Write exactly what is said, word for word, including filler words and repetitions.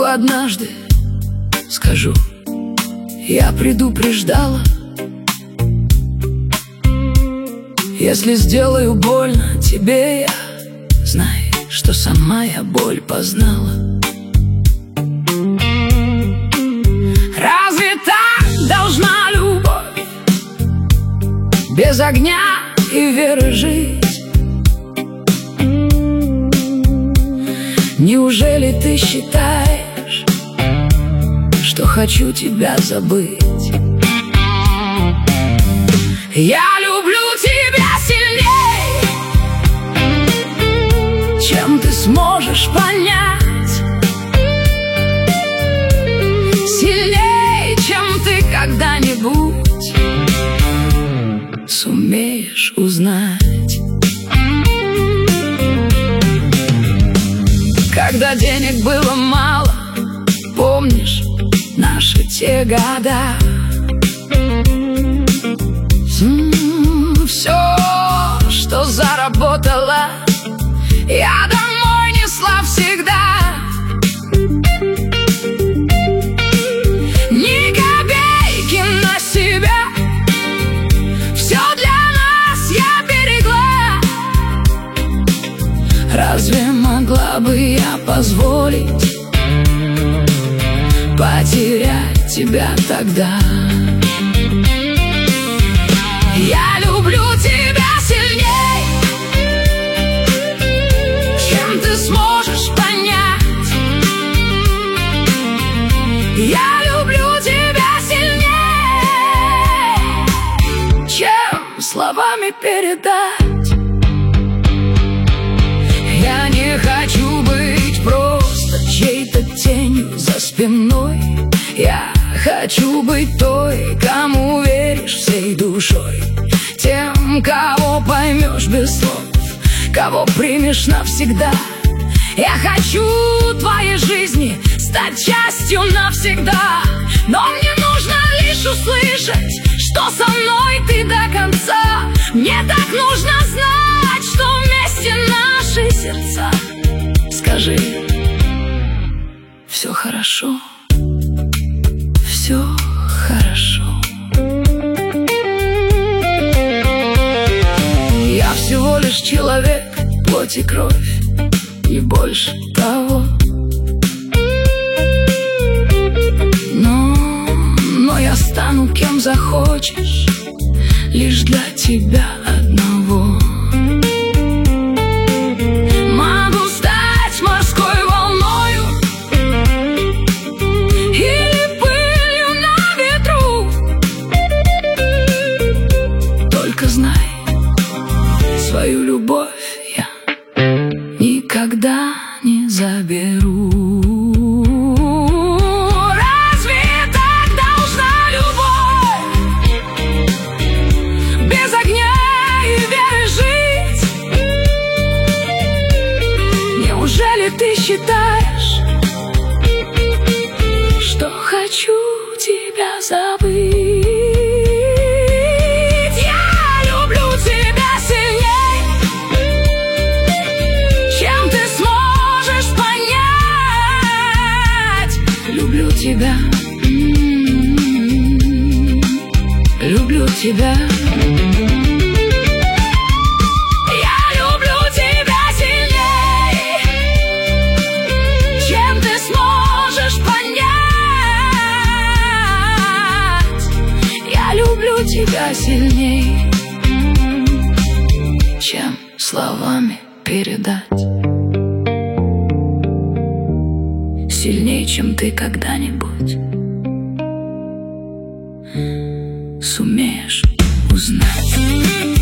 однажды скажу, я предупреждала. Если сделаю больно тебе, я знай, что сама я боль познала. Разве так должна любовь без огня и веры жить? Неужели ты считаешь, что хочу тебя забыть? Я люблю тебя сильней, чем ты сможешь понять, сильней, чем ты когда-нибудь сумеешь узнать. Когда денег было мало, помнишь наши те года? М-м, все, что заработала, я домой несла всегда. Ни копейки на себя, все для нас я берегла. Разве могла бы я позволить потерять тебя тогда? Я люблю тебя сильней, чем ты сможешь понять. Я люблю тебя сильней, чем словами передать. Я не хочу быть просто чьей-то тенью за спиной. Я хочу быть той, кому веришь всей душой, тем, кого поймешь без слов, кого примешь навсегда. Я хочу твоей жизни стать частью навсегда, но мне нужно лишь услышать, что со мной ты до конца. Мне так нужно знать, что вместе наши сердца. Скажи, все хорошо, все хорошо. Я всего лишь человек, плоть и кровь, не больше того. Но, но я стану кем захочешь, лишь для тебя одного. Могу стать морской волною или пылью на ветру. Только знай, свою любовь я никогда не заберу. Разве так должна любовь без огня и веры жить? Неужели ты считаешь, что хочу тебя забыть? Люблю тебя, м-м-м, люблю тебя. Я люблю тебя сильней, чем ты сможешь понять. Я люблю тебя сильней, чем словами передать. Сильнее, чем ты когда-нибудь сумеешь узнать.